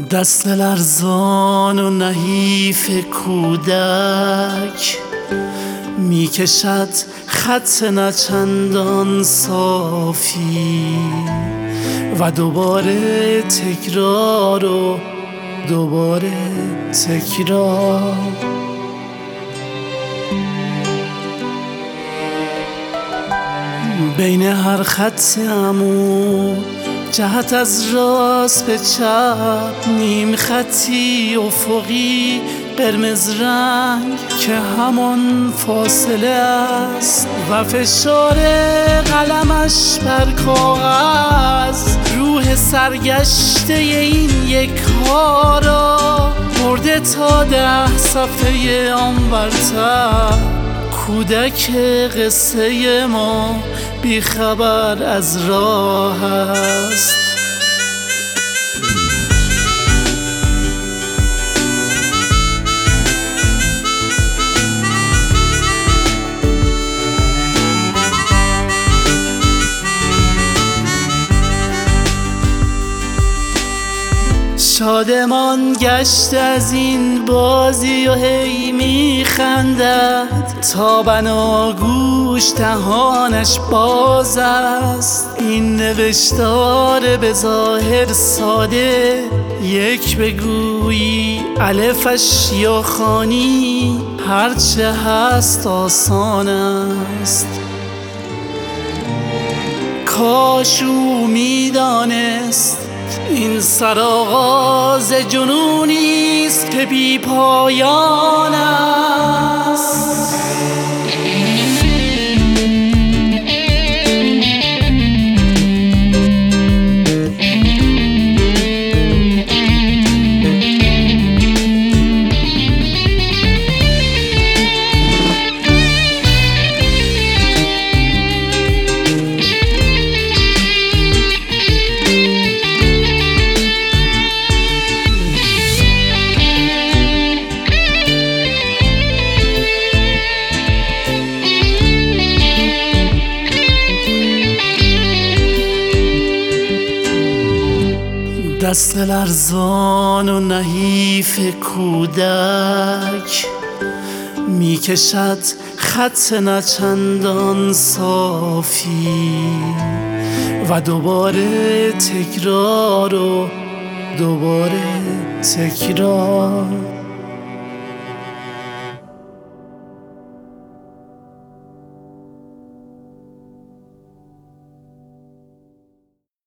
دست لرزان و نحیف کودک میکشد خط نچندان صافی و دوباره تکرار و دوباره تکرار. بین هر خط عمود جهت از راست به چپ نیم خطی افقی قرمز رنگ که همان فاصله است و فشار قلمش بر کاغذ روح سرگشته این یک ها را برده تا 10 صفحه آنورتر. کودک قصه ما بیخبر از راه است. شادمان گشت از این بازی و هی میخندد تا بناگوش دهانش باز است. این نوشتار به ظاهر ساده یک بگویی الفش یا خوانی هرچه هست آسان است. کاش او میدانست این سرآغاز جنونی است که بی پایان است. دست لرزان و نحیف کودک میکشد خط نچندان صافی و دوباره تکرار و دوباره تکرار.